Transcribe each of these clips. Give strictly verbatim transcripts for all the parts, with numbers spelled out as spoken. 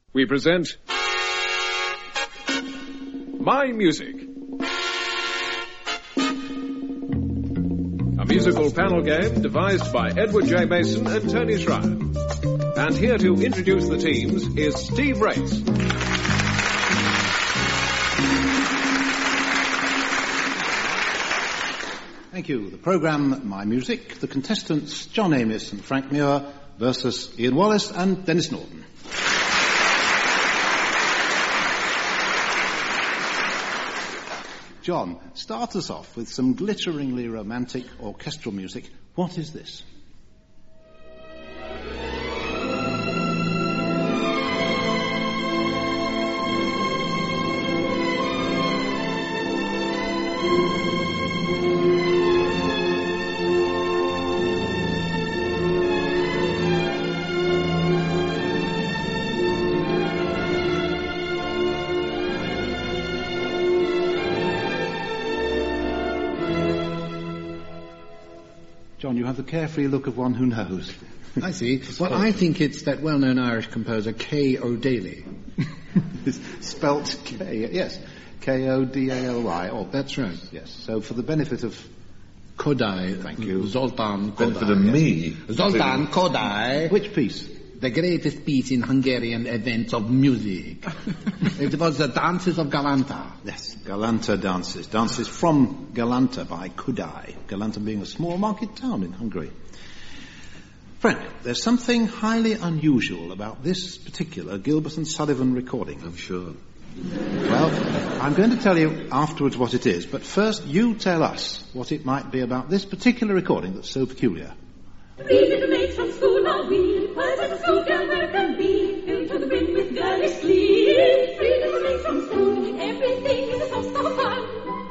we present My Music, a musical panel game devised by Edward J. Mason and Tony Schreier. And here to introduce the teams is Steve Race. Thank you. The programme, My Music, the contestants John Amos and Frank Muir versus Ian Wallace and Dennis Norton. John, start us off with some glitteringly romantic orchestral music. What is this? John, you have the carefree look of one who knows. I see. Well, I think it's that well-known Irish composer K. O'Daly. It's spelt K, yes, K O D A L Y. Oh, that's right. Yes. So for the benefit of Kodály, thank you, Zoltán Kodály. Benefit of me, Zoltán Kodály. Which piece? The greatest piece in Hungarian events of music. It was the Dances of Galanta. Yes, Galanta dances. Dances from Galanta by Kodály. Galanta being a small market town in Hungary. Frank, there's something highly unusual about this particular Gilbert and Sullivan recording. I'm sure. Well, I'm going to tell you afterwards what it is, but first you tell us what it might be about this particular recording that's so peculiar. Three little maids from school now we, perfect school girl where can be, filled to the brim with girlish glee. Three little maids from school, everything is a source of fun.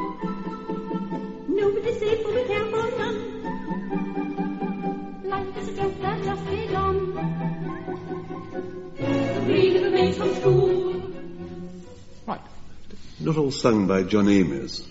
Nobody's safe, but we care for none. Life is a joke that just begun. Three little maids from school. Right. Not all sung by John Amos.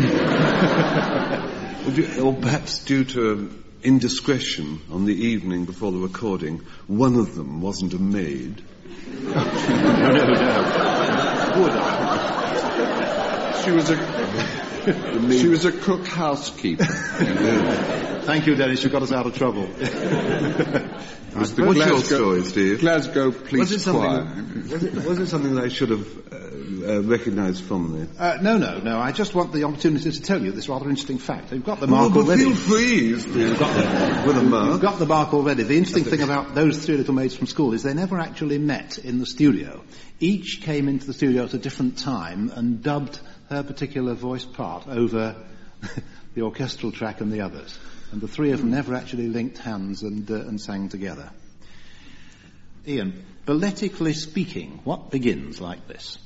Would you, or perhaps due to indiscretion on the evening before the recording, one of them wasn't a maid. no, no, no. Would I? She was a she was a cook housekeeper. Thank you, Dennis. You got us out of trouble. What's your story, Steve? Glasgow Police was it Choir. Was it, was it something that I should have uh, uh, recognised from the... Uh, no, no, no. I just want the opportunity to tell you this rather interesting fact. We've got the well, mark but already. Feel free, Steve. Got the, with a mark. We've got the mark already. The interesting thing about those three little maids from school is they never actually met in the studio. Each came into the studio at a different time and dubbed her particular voice part over the orchestral track and the others. And the three of them never actually linked hands and, uh, and sang together. Ian, balletically speaking, what begins like this?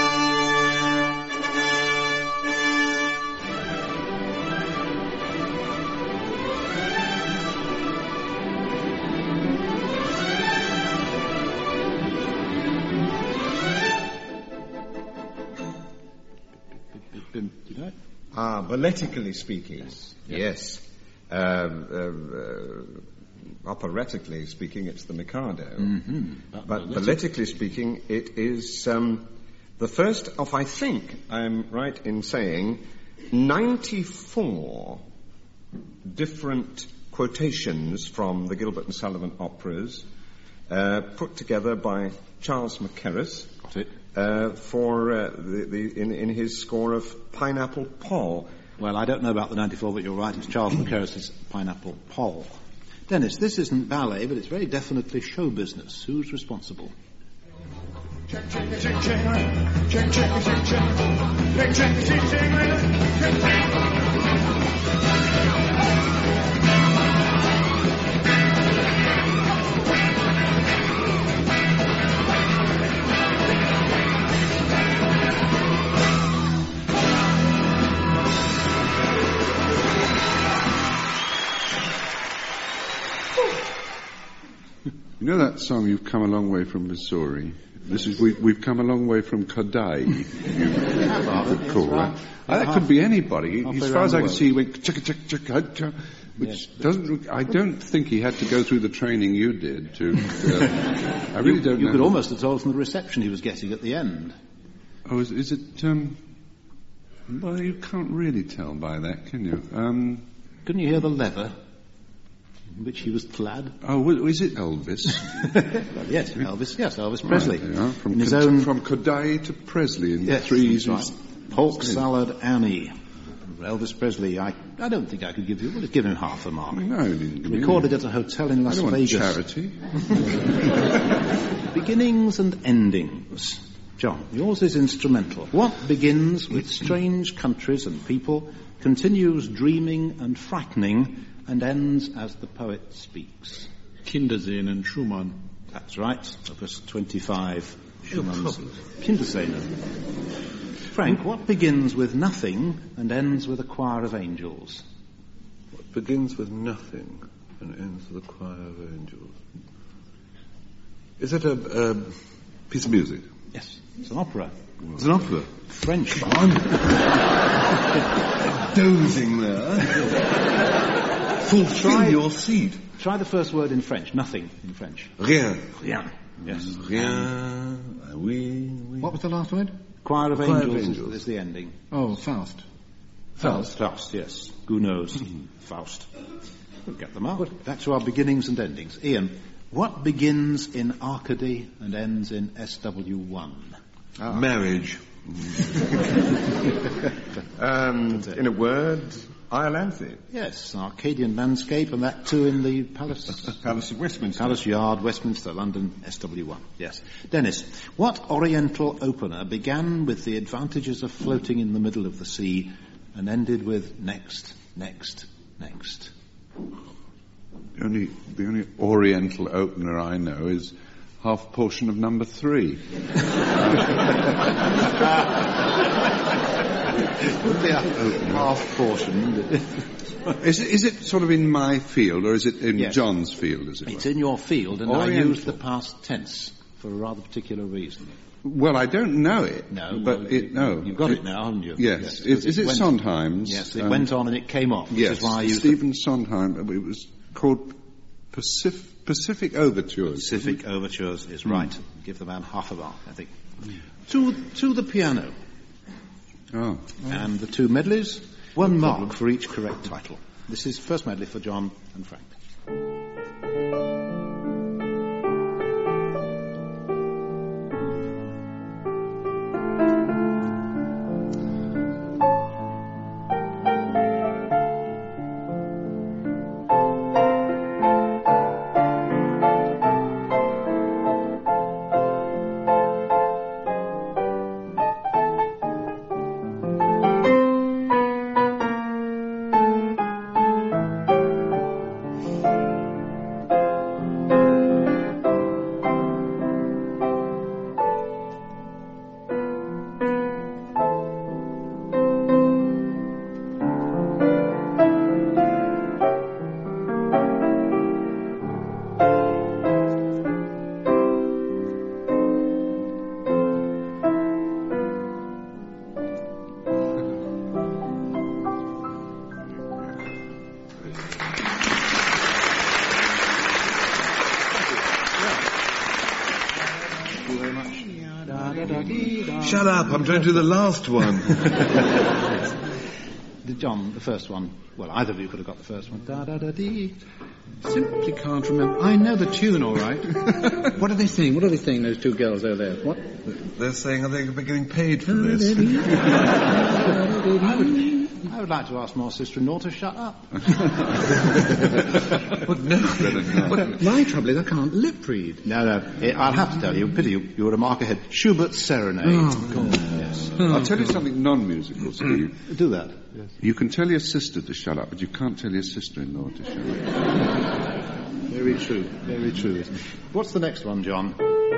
Do you know it? Ah, balletically speaking. Yes. yes. Um, uh, uh, operatically speaking, it's the Mikado. Mm-hmm. But, but balletically speaking, it is um, the first of, I think, I'm right in saying, ninety-four different quotations from the Gilbert and Sullivan operas uh, put together by Charles Mackerras. Got it. Uh, for uh, the, the in, in his score of Pineapple Paul. Well, I don't know about the ninety-four, but you're right. It's Charles Mackerras' Pineapple Paul. Dennis, this isn't ballet, but it's very definitely show business. Who's responsible? Check, check, check, check, check, check, check, check, check, check, check, check, check, check. You know that song, You've Come a Long Way from Missouri? This is, we, we've come a long way from Kodály. You could call that. Uh, that could be anybody. As far as I can see, he went, chicka, chicka, chicka, chicka. Which doesn't. I don't think he had to go through the training you did to. Uh, I really don't You know. could almost have told from the reception he was getting at the end. Oh, is, is it? Um, well, you can't really tell by that, can you? Um, Couldn't you hear the leather in which he was clad? oh, well, is it Elvis? Well, yes, Elvis. Yes, Elvis Presley. Right, they are. From in his Kod- own from Kodai to Presley in yes, three that's right. easy. Polk Salad Annie. Elvis Presley. I, I don't think I could give you. Well, give him half a mark. No, you didn't give me Recorded any. at a hotel in I Las don't want Vegas. charity. Beginnings and endings. John, yours is instrumental. What begins with strange countries and people, continues dreaming and frightening, and ends as the poet speaks. Kindersehen and Schumann. That's right. Opus twenty-five. Schumann's Kindersehen. Frank, what begins with nothing and ends with a choir of angels? What begins with nothing and ends with a choir of angels. Is it a, a piece of music? Yes, it's an opera. It's an opera. French. Dozing there. Fulfill Try- your seat. Try the first word in French. Nothing in French. Rien. Rien. Yes. Rien. Ah, oui, oui. What was the last word? Choir of Choir of angels, is- angels. Is, the ending. Oh, Faust. Faust. Faust, yes. Gounod's Faust. We'll get them out. Back to our beginnings and endings. Ian, what begins in Arcady and ends in S W one? Ah. Marriage. Um, in a word, Iolanthe. Yes, Arcadian landscape, and that too in the Palace... Palace of Westminster. Palace Yard, Westminster, London, S W one. Yes. Dennis, what Oriental opener began with the advantages of floating in the middle of the sea and ended with next, next, next? The only, the only Oriental opener I know is half portion of number three. Half portion. Is it, is it sort of in my field, or is it in Yes. John's field, as it It's were? in your field, and I Oriental. use the past tense for a rather particular reason. Well, I don't know it. No, but well, it, no. You've got it now, haven't you? Yes. Is, because is it went- Sondheim's? Yes, it Um, went on and it came off, which Yes, is why I used the Stephen Sondheim. It was called Pacif- Pacific Overtures. Pacific Overtures is right. Give the man half a mark, I think. To, to the piano. Oh. And the two medleys, one mark for each correct title. This is first medley for John and Frank. Shut up, I'm trying to do the last one. The John, the first one. Well, either of you could have got the first one. Da da da dee. Simply can't remember. I know the tune all right. What are they saying? What are they saying, those two girls over there? What? They're saying, I think we're getting paid for this. I would, I would like to ask my sister-in-law to shut up. But no, But my trouble is I can't lip read. No, no. eh, I'll have to tell you. Pity you. You were a mark ahead. Schubert's Serenade. Oh, God. Yes. I'll tell you something non-musical, Steve. Do that. Yes. You can tell your sister to shut up, but you can't tell your sister-in-law to shut up. Very true. Very true. What's the next one, John?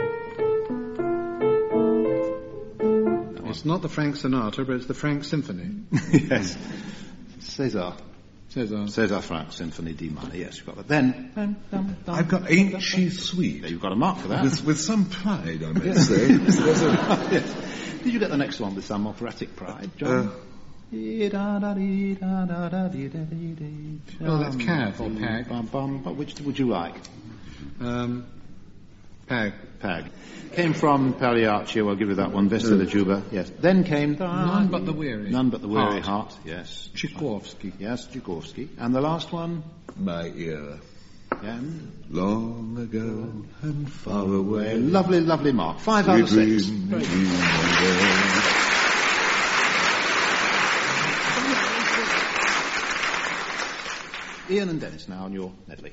It's not the Frank Sinatra, but it's the Frank Symphony. Yes. César. César. César Frank Symphony D minor. Yes, you've got that. Then. dum, dum, dum, I've got Ain't She Sweet? There, you've got a mark for that. With, with some pride, I might say. There's a- Yes. Did you get the next one with some operatic pride, John? uh, Oh, that's Cav or Pag. Bum, bum, bum. Which would you like? Um, Pag. Pag. Came from Pagliaccio, I'll give you that one, Vesta da Juba, yes. Then came... None But the Weary. None But the Weary Heart. Heart, yes. Tchaikovsky. Yes, Tchaikovsky. And the last one? My ear. And? Long ago and far away. Lovely, lovely mark. Five out of six. Very good. Ian and Dennis now on your medley.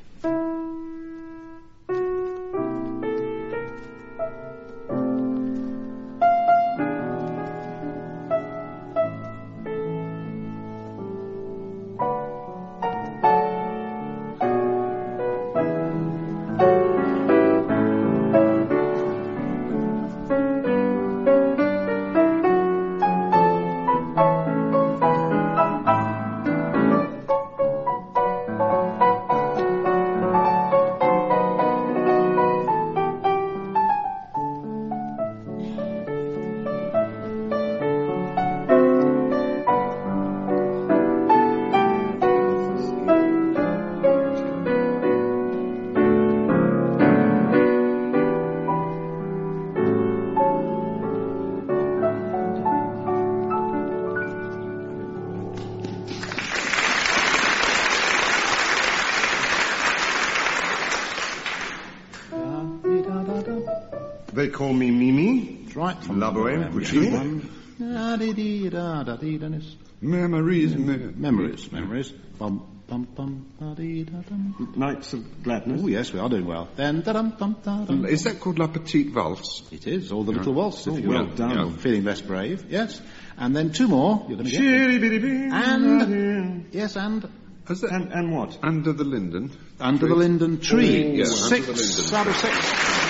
They call me Mimi. That's right. Laboe, which is one. Dennis. Memories, me- Memories, memories. Bum, bum, bum, da-dee-da-dum. Nights of Gladness. Oh, yes, we are doing well. Then, da-dum, bum, da-dum. Is that called La Petite Valse? It is, or the little waltz, if Oh, you well will. done. You know, feeling less brave, yes. And then two more, you're going to get them. Shitty-bitty-bee. And, yes, and Is that And, and what? Under the Linden? Under the Linden Tree. Oh, yeah, six Under the Linden. out of six.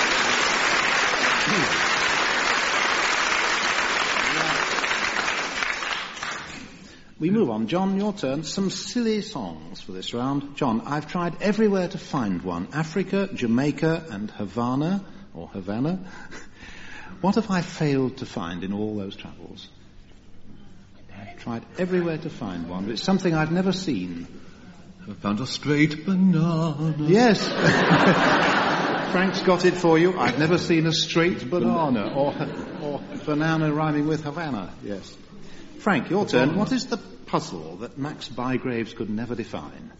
We move on. John, your turn. Some silly songs for this round. John, I've tried everywhere to find one. Africa, Jamaica, and Havana, or Havana. What have I failed to find in all those travels? I've tried everywhere to find one, but it's something I've never seen. I found a straight banana. Yes. Frank's got it for you. I've never seen a straight banana, or, or banana rhyming with Havana. Yes. Frank, your turn. What is the puzzle that Max Bygraves could never define?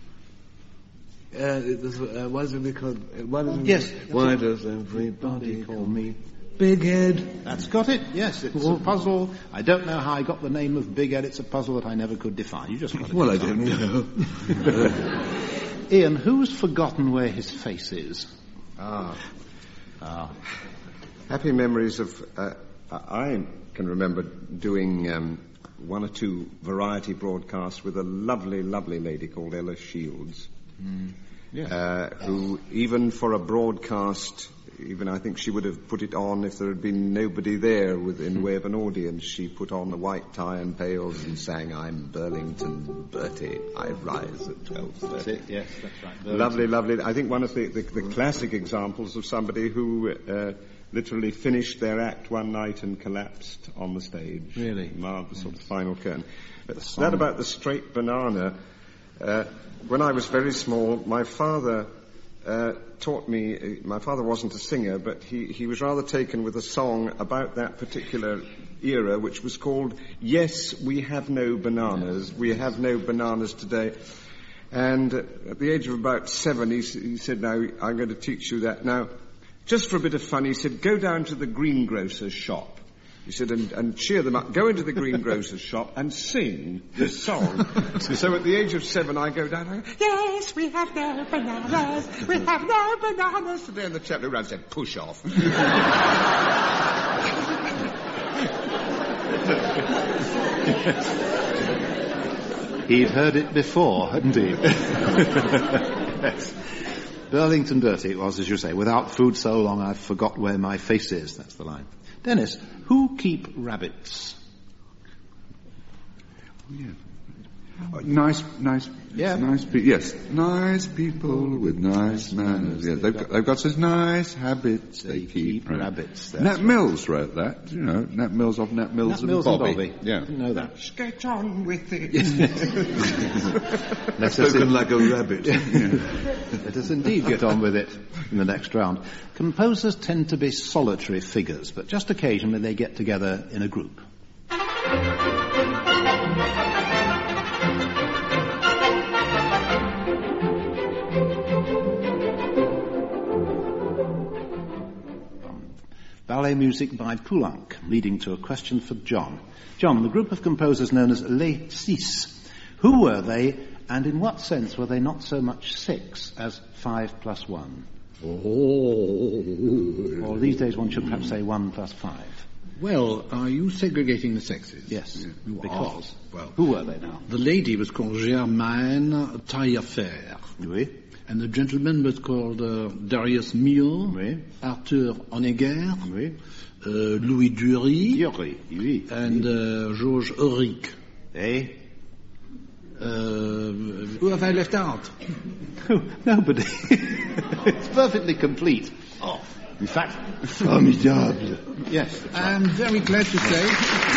Uh, it was, uh, why is it called? Uh, why does Yes. Why does everybody Call me Big Head? That's got it. Yes, it's a puzzle. I don't know how I got the name of Big Ed. It's a puzzle that I never could define. You just got it. Well, I defined. didn't know. Ian, who's forgotten where his face is? Ah. Ah. Happy memories of... Uh, I can remember doing um, one or two variety broadcasts with a lovely, lovely lady called Ella Shields, Mm. Yes. uh, who, even for a broadcast, even I think she would have put it on if there had been nobody there with, in the way of an audience. She put on the white tie and pails and sang, "I'm Burlington Bertie, I rise at twelve thirty. That's it. Yes, that's right. Lovely, lovely. I think one of the, the, the classic examples of somebody who uh, literally finished their act one night and collapsed on the stage. Really? Marred the sort of final curtain. But that about the straight banana. Uh, when I was very small, my father uh, taught me, uh, my father wasn't a singer, but he, he was rather taken with a song about that particular era, which was called "Yes, We Have No Bananas, We Have No Bananas Today." And uh, at the age of about seven, he, he said, "Now, I'm going to teach you that. Now, just for a bit of fun," he said, "go down to the greengrocer's shop." He said, and, and cheer them up. Go into the greengrocer's shop and sing this song. So at the age of seven, I go down and I go, "Yes, we have no bananas. We have no bananas today." And the chap who ran said, "Push off." He'd heard it before, hadn't he? Yes. Burlington Dirty it was, as you say. Without food so long I've forgot where my face is. That's the line. Dennis, who keep rabbits? Yeah. Uh, nice, nice, Yeah. nice people. Yes, nice people with nice manners. Yeah, they've got, they've got such nice habits. They, They keep. keep rabbits, that's Nat right. Mills wrote that. You know, Nat Mills of Nat Mills, Nat Mills and Bobby. Yeah. Didn't know that. Get on with it. Let us, Spoken like a rabbit. let us indeed get on with it in the next round. Composers tend to be solitary figures, but just occasionally they get together in a group. Ballet music by Poulenc, leading to a question for John. John, the group of composers known as Les Six, who were they, and in what sense were they not so much six as five plus one? Oh. Or these days one should perhaps say one plus five. Well, are you segregating the sexes? Yes, You because. are. Well, Who were they now? the lady was called Germaine Taillefer. Oui. And the gentleman was called uh, Darius Milhaud, Oui. Arthur Honegger, Oui. uh, Louis Dury, Dury, oui. and uh, Georges Auric. Eh? Uh, who have I left out? Oh, nobody. It's perfectly complete. Oh, In fact, formidable. Yes. I'm very glad to say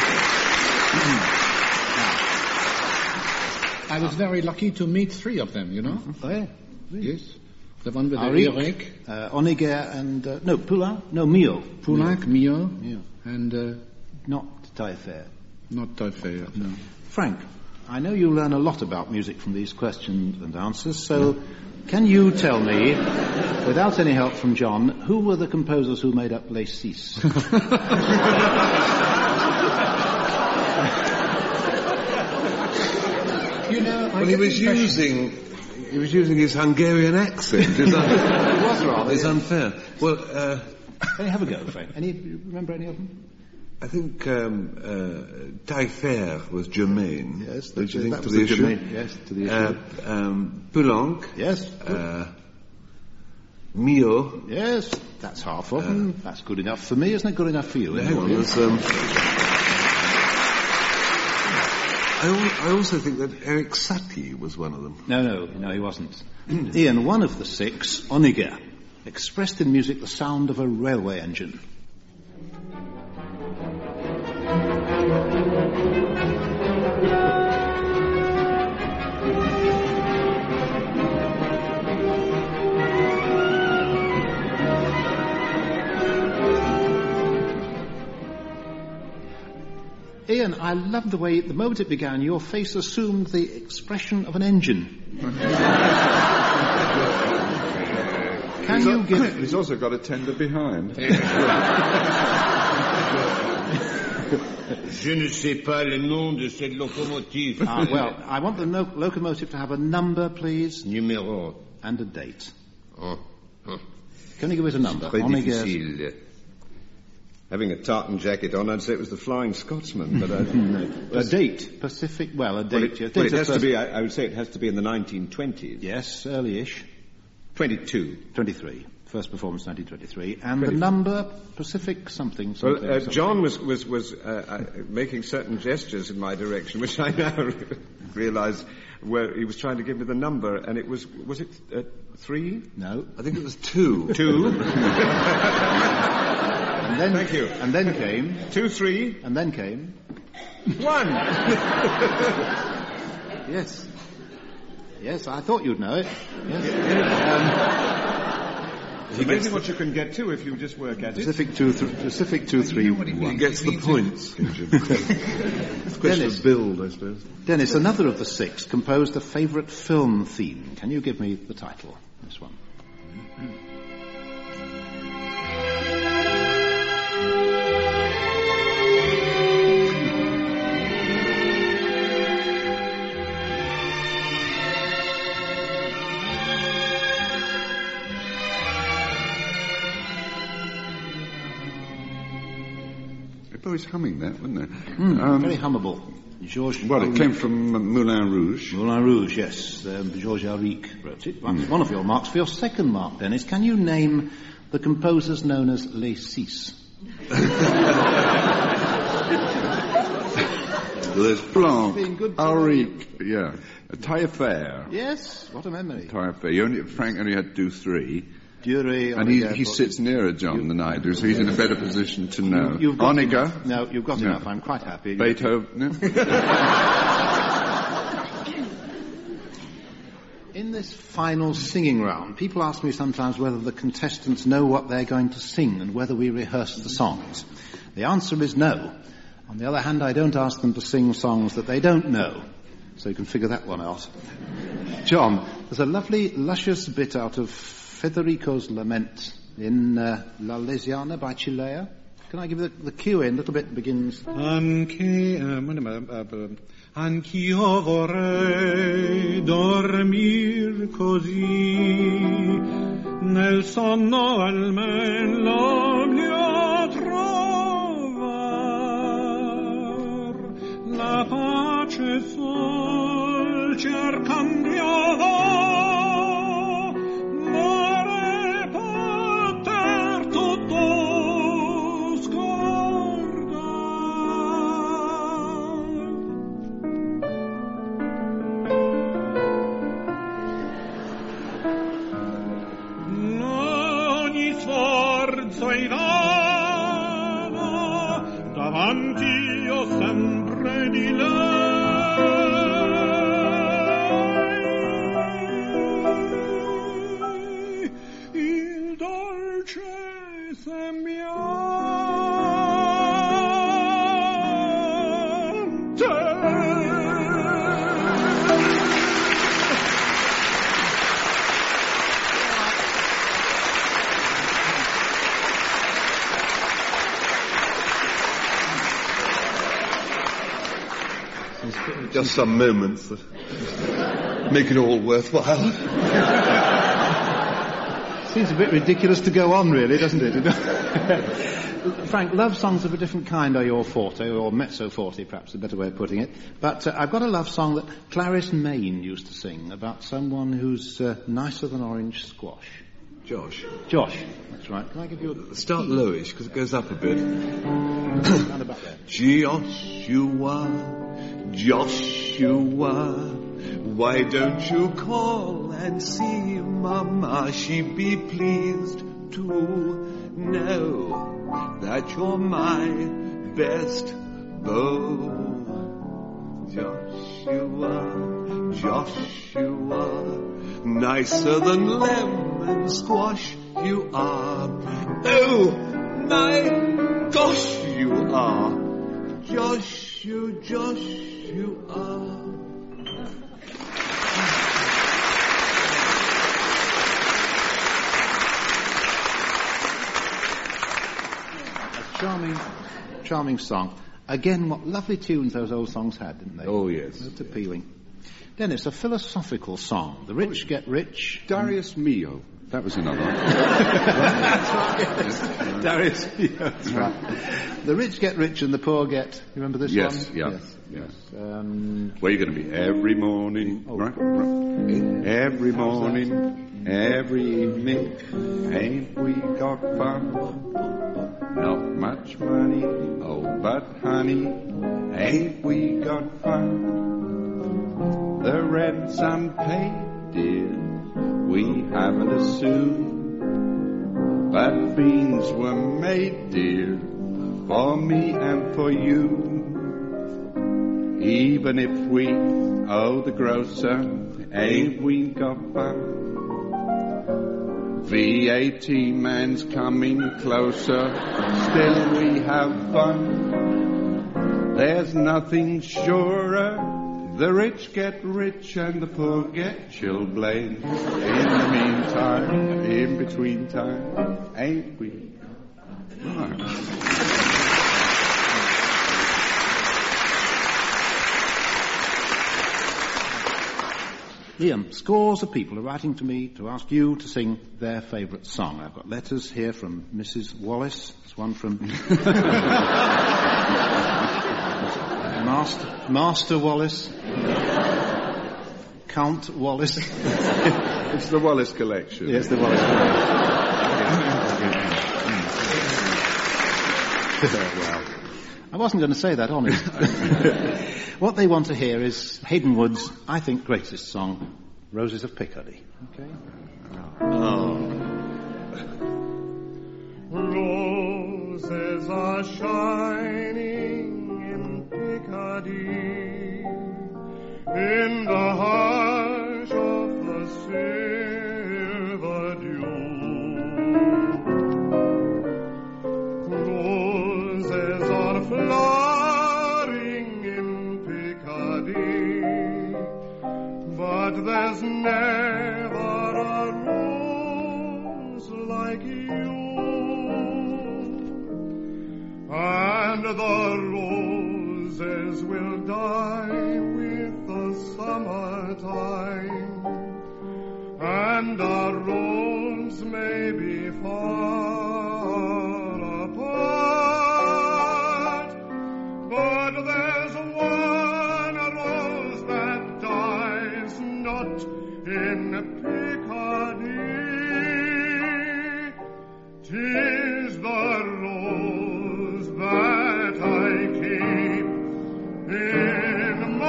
I was very lucky to meet three of them, you know? Oh, yeah. Yes. The one with the Auric, Auric, uh, Honegger and, uh, no, Poulenc? No, Milhaud. Poulenc, Milhaud, Milhaud. and uh, Not Taillefer. not Taillefer, no. Frank, I know you learn a lot about music from these questions and answers, so can you tell me, without any help from John, who were the composers who made up Les Six? You know, I Well, he get the was impression- using he was using his Hungarian accent. It's, un- It was rather. it's unfair. Well, uh, Can you have a go, Frank? Any, remember any of them? I think um, uh, Taillefer was Germain. Yes, Don't you that think was to the the issue? Germain, yes, to the issue. Uh, um, Poulenc. Yes. Uh, Milhaud. Yes, that's half of them. That's good enough for me. Isn't it good enough for you? Hang on, there's, um, I, al- I also think that Eric Satie was one of them. No, no, no, he wasn't. Ian, one of the six, Honegger, expressed in music the sound of a railway engine. Ian, I love the way, the moment it began, your face assumed the expression of an engine. Can you give... He's also got a tender behind. Je ne sais pas le nom de cette locomotive. Ah, well, I want the no- locomotive to have a number, please, Numéro. and a date. Oh, oh. Can you give us a number? Très Honegger's- difficile. Having a tartan jacket on, I'd say it was the Flying Scotsman, but I, A date, Pacific, well, a well, date. it, yes, well, date it of has to first- be. I, I would say it has to be in the nineteen twenties. Yes, early-ish. Twenty-two. twenty-three. First performance, nineteen twenty-three. And the number, Pacific something, something. Well, uh, something. John was was was uh, uh, making certain gestures in my direction, which I now realise where he was trying to give me the number, and it was was it uh, three? No. I think it was two. Two. And then, Thank you. And then came, Two, three, and then came, one. yes. Yes, I thought you'd know it. Yes. It's amazing what you can get to if you just work at it. Pacific two, th- Pacific two, three, He one. gets the points. It's a question Dennis. of build, I suppose. Dennis, another of the six, composed a favourite film theme. Can you give me the title? This one. They're always humming that, weren't they? Mm, Um, very hummable. Georges well, it came from uh, Moulin Rouge. Moulin Rouge, yes. Um, Georges Auric wrote it. That's one of your marks. For your second mark, Dennis, can you name the composers known as Les Six? The Well, there's Blanc, Being good to Ulrich, yeah. A Taillefer. Yes, what a memory. Taillefer. You only, Frank only had to do three. Dury, And he, Onega, he but- sits nearer John than I do, so he's in a better position to know. You've got Onega. enough. No, you've got No. enough. I'm quite happy. Beethoven. In this final singing round, people ask me sometimes whether the contestants know what they're going to sing and whether we rehearse the songs. The answer is no. On the other hand, I don't ask them to sing songs that they don't know, so you can figure that one out. John, there's a lovely, luscious bit out of Federico's Lament in uh, La Lesiana by Chilea. Can I give you the, the cue in? A little bit begins... Anche, uh, anch'io vorrei dormir così, nel sonno almen l'oblio trovar, la pace sol cercando io vo, vorrei poter tutto sei vana, davanti io sempre di lei, il dolce Just some moments that make it all worthwhile. Seems a bit ridiculous to go on, really, doesn't it? Frank, love songs of a different kind are your forte, or mezzo forte, perhaps a better way of putting it. But uh, I've got a love song that Clarice Main used to sing about someone who's uh, nicer than orange squash. Josh. Josh, that's right. Can I give you a... Start lowish, because it goes up a bit. Round about there. Joshua, Joshua, why don't you call and see Mama? She'd be pleased to know that you're my best beau. Joshua, Joshua, nicer than lemon squash you are. Oh, my gosh, you are. Josh, you, Josh, you are. A charming, charming song. Again, what lovely tunes those old songs had, didn't they? Oh, yes. Most appealing. Dennis, a philosophical song. The rich get rich. Darius Milhaud. That was another one. That's right, yes. Darius Milhaud, that's right. The rich get rich and the poor get... You remember this Yes, one? yeah, Yes, yes. Um, Where are you going to be? Every morning, Oh. right, right. Every morning, every evening, ain't we got fun? Not much money, oh, but honey, ain't we got fun? The rent's unpaid, dear, we haven't a sou, but beans were made, dear, for me and for you. Even if we owe the grocer, ain't we got fun? V A T man's coming closer, still we have fun. There's nothing surer, the rich get rich and the poor get chilblains. In the meantime, in between time, ain't we? Right. Liam, scores of people are writing to me to ask you to sing their favourite song. I've got letters here from Missus Wallace. There's one from Master, Master Wallace. Count Wallace. It's the Wallace collection. Yes, the Wallace collection. Well. I wasn't going to say that, honest. What they want to hear is Hayden Wood's, I think, greatest song, Roses of Picardy. Okay? Oh. Roses are shining in Picardy, in the hush of the silver dew. Roses are flowering in Picardy, but there's never a rose like you. And the roses will die with the summertime, and our roads may be far apart, but there's one rose that dies not in Picardy. 'Tis the rose that I keep in my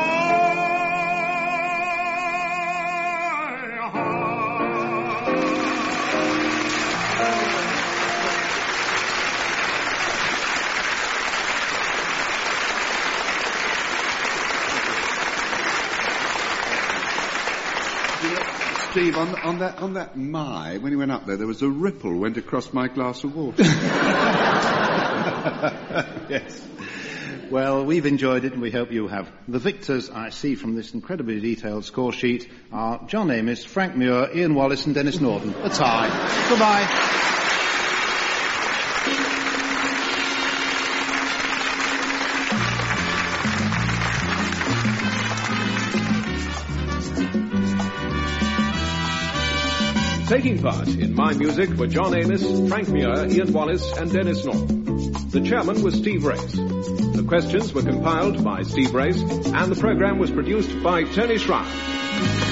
heart. Steve, on, on that on that my, when he went up there, there was a ripple went across my glass of water. Yes. Well, we've enjoyed it and we hope you have. The victors, I see from this incredibly detailed score sheet, are John Amis, Frank Muir, Ian Wallace and Dennis Norton. A tie. Goodbye. Taking part in My Music were John Amis, Frank Muir, Ian Wallace and Dennis Norton. The chairman was Steve Race. The questions were compiled by Steve Race and the programme was produced by Tony Schreier.